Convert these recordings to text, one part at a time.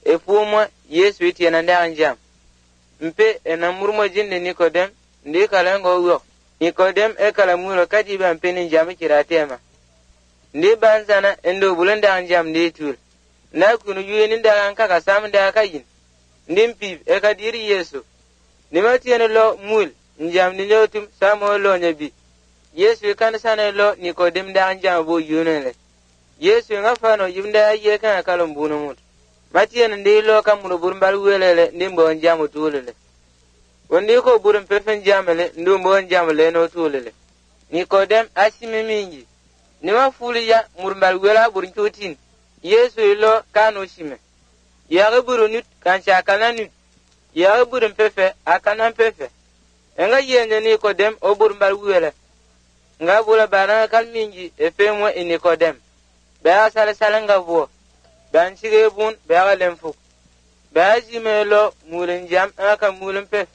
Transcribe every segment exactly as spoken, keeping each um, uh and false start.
e fumo Yesu iti na nda njam mpe ena murmo jinde Nikodem ndi kala ngo wo Nikodem e kala muro kati ban peni njam kiratema ndi banzana endo bulanda njam ndi tul na kunu yuni nda anka ka sam nda kayin ndi mpi e kadiri Yesu nimati ene lo mul njam ni nyotum samo lo nyabi Yesu kan sana lo Nikodem nda njam bo yunele Yesu nga fano yimda ye kan kalon bunu mut mati ene ndi lo kam muro burbal welele ndi mbo njam tulele wondi ko burum pefen jamele ndu mbo njam le no tulele Nikodem asimi mingi nima fuliya murbal wela burin tutin Yesu lo kanu shime ya buru nut kan chakana nut ya burum pefe akana pefe nga yende Nikodem o burbal wela nga bula bana kalmingi efemwa Nikodem ba sala sala nga bo ban chige bun ba lemfu ba jimelo mulen jam aka mulen pefe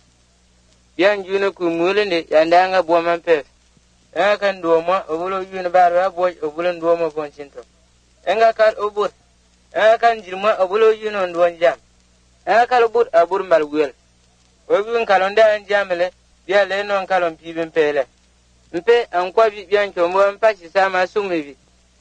yan juna ku mulende yanda nga bo man pefe enga kan duoma obulo yuna barwa boy obulo duoma bonchinto enga kan obur enga kan jirma obulo yuna ndon jam enga kan obur abur malgwel obun kalonda jamele dia le non kalon pibin pele mpe ankwa bi bian chombo mpachi sama sumivi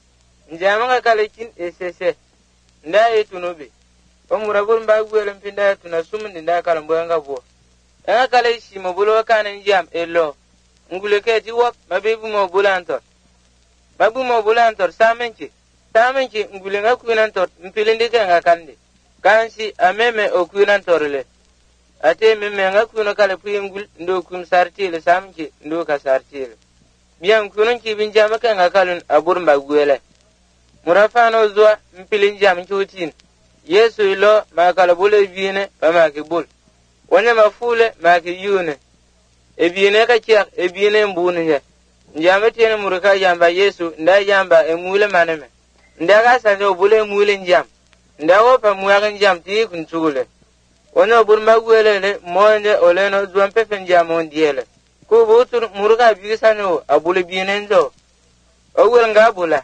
njama kala kin esese nda etunobe omurabur mbagwel mpinda tuna sumndi nda kalon boyanga bo enga kala shimo bulo kan jam elo nguleke ti wop mabebu mo bulantor babu mo bulantor samenchi samenchi ngulenga kuinantor mpilindi kenga kandi kansi ameme okuinantorle ate meme nga kuino kale puingul ndo kun sartile samenchi ndo ka sartile bian kuino kibin jama kenga kalun abur mbagwele murafano zwa mpilin jam chutin Yesu ilo makala bule biene pamakibul wone mafule makiyune ebiene ka kiyak ebiene mbuni ya njame tiene muruka jamba Yesu nda jamba emule maneme nda ga sanje obule mule njam nda wo pa muya njam ti kuntule wono burma gwelele monde oleno zuan pefe njam ondiele ku butur muruka bisano abule biene ndo ogwel ngabula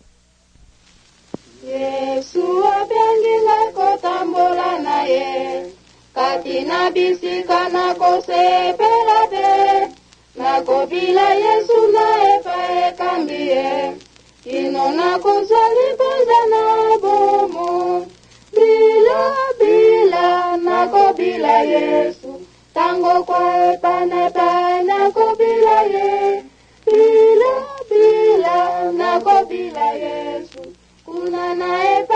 Yesu apendile kotambola naye katina bisika na kose pelabe na kobila Yesu na epa ekambie ino na kozali boza na bomo bila bila na kobila Yesu tango kwa epa nepa na kobila ye bila bila na kobila Yesu kuna na epa